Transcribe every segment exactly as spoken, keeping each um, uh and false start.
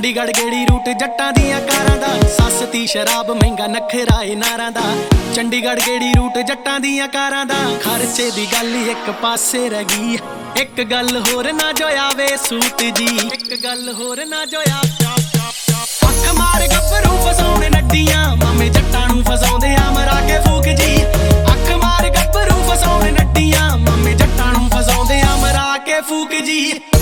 Chandigarh ਗੇੜੀ route ਜੱਟਾਂ ਦੀਆਂ ਕਾਰਾਂ ਦਾ, ਸਸਤੀ ਸ਼ਰਾਬ ਮਹਿੰਗਾ ਨਖਰਾ ਏ ਨਾਰਾਂ ਦਾ। ਚੰਡੀਗੜ੍ਹ ਗੇੜੀ ਰੂਟ ਜੱਟਾਂ ਦੀਆਂ ਕਾਰਾਂ ਦਾ, ਖਰਚੇ ਦੀ ਗੱਲ ਇੱਕ ਪਾਸੇ ਰਹਿ ਗਈ। ਇੱਕ ਗੱਲ ਹੋਰ ਨਾ ਜੋ ਆਵੇ ਸੂਟ ਜੀ, ਇੱਕ ਗੱਲ ਹੋਰ ਨਾ ਜੋ ਆਵੇ। ਅੱਖ ਮਾਰ ਗੱਭਰੂ ਫਸਾਉਣ ਨੱਡੀਆਂ, ਮਾਮੇ ਜੱਟਾਂ ਨੂੰ ਫਸਾਉਂਦੇ ਆ ਮਰਾ ਕੇ ਫੂਕ ਜੀ। ਅੱਖ ਮਾਰ ਗੱਭਰੂ ਫਸਾਉਣ ਨੱਡੀਆਂ, ਮਾਮੇ ਜੱਟਾਂ ਨੂੰ ਫਸਾਉਂਦੇ ਆ ਮਰਾ ਕੇ ਫੂਕ ਜੀ।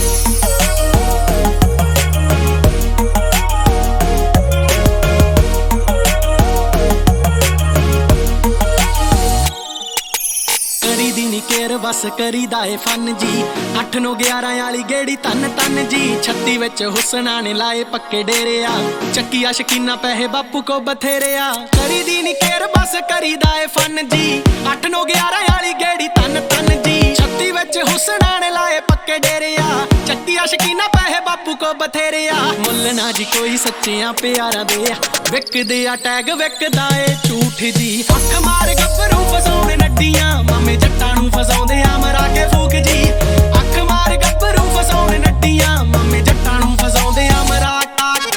ਕਰੀਦੀ ਨੀ ਕੇਰ ਬਸ ਕਰੀਦਾ ਏ ਫਨ ਜੀ, ਅੱਠ ਨੌ ਗਿਆਰਾਂ ਵਾਲੀ ਗੇੜੀ ਤਨ ਤਨ ਜੀ। ਛੱਤੀ ਵਿੱਚ ਹੁਸਨਾ ਨੇ ਲਾਏ ਪੱਕੇ ਡੇਰੇ ਆ, ਚੱਕੀਆ ਸ਼ਕੀਨਾ ਪੈਸੇ ਬਾਪੂ ਕੋ ਬਥੇਰੇ ਆ। ਕਰੀਦੀ ਨੀ ਕੇਰ ਬਸ ਕਰੀਦਾ ਏ ਫਨ ਜੀ, ਅੱਠ ਨੌ ਗਿਆਰਾਂ ਵਾਲੀ ਗੇੜੀ ਤਨ ਤਨ ਜੀ। ਛੱਤੀ ਵਿੱਚ ਹੁਸਨਾ ਨੇ ਲਾਏ ਪੱਕੇ ਡੇਰੇ ਆ, ਚੱਕੀਆ ਸ਼ਕੀਨਾ ਪੈਸੇ ਬਾਪੂ ਕੋ ਬਥੇਰੇ ਆ। ਮੁੱਲ ਨਾ ਜੀ ਕੋਈ ਸੱਚਿਆਂ ਪਿਆਰਾਂ ਦੇ, ਵਿਕਦੇ ਆ ਟੈਗ ਵਿਕਦਾ ਏ ਝੂਠ ਜੀ। ਅੱਖ ਮਾਰ ਗੱਭਰੂ ਫਸਾਉਣ ਨੱਡੀਆਂ, ਮਾਮੇ ਜੱਟਾਂ ਨੂੰ ਫਸਾਉਂਦੇ ਆ ਮਰਾ ਕੇ ਫੂਕ ਜੀ। ਅੱਖ ਮਾਰ ਗੱਭਰੂ ਫਸਾਉਣ ਨੱਡੀਆਂ, ਮਾਮੇ ਜੱਟਾਂ ਨੂੰ ਫਸਾਉਂਦੇ ਆ ਮਰਾ ਕੇ।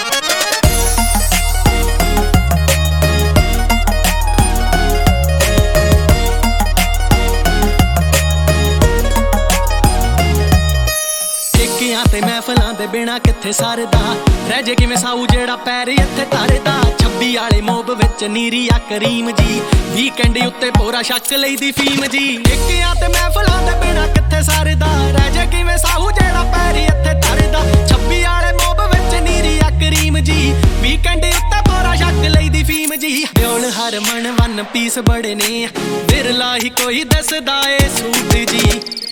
ਠੇਕਿਆਂ ਤੇ ਮਹਿਫਲਾਂ ਦੇ ਬਿਨਾ ਕਿੱਥੇ ਸਰਦਾ, ਰਹਿ ਜੇ ਕਿਵੇਂ ਸਾਊ ਜਿਹੜਾ ਪੈਰ ਇੱਥੇ ਧਰਦਾ। ਛੱਬੀ ਵਾਲੇ ਮੋਬ ਵਿੱਚ ਨੀਰੀ ਆ ਕਰੀਮ ਜੀ, ਵੀਕਐਂਡ ਉੱਤੇ ਪੂਰਾ ਸ਼ੱਕ ਲਈਦੀ ਫੀਮ ਜੀ। ਠੇਕਿਆਂ ਤੇ ਮਹਿਫਲਾਂ ਦੇ ਬਿਨਾ ਕਿੱਥੇ ਸਰਦਾ, ਰਹਿ ਜੇ ਕਿਵੇਂ ਸਾਊ ਜਿਹੜਾ ਪੈਰ ਇੱਥੇ ਧਰਦਾ। ਛੱਬੀ ਵਾਲੇ ਮੋਬ ਵਿੱਚ ਨੀਰੀ ਆ ਕਰੀਮ ਜੀ, ਵੀਕਐਂਡ ਉੱਤੇ ਪੂਰਾ ਸ਼ੱਕ ਲਈਦੀ ਫੀਮ ਜੀ। ਦਿਓਲ ਹਰਮਨ ਵਨ ਪੀਸ ਬੜੇ ਨੇ, ਵਿਰਲਾ ਹੀ ਕੋਈ ਦੱਸਦਾ ਏ ਸੂਟ ਜੀ।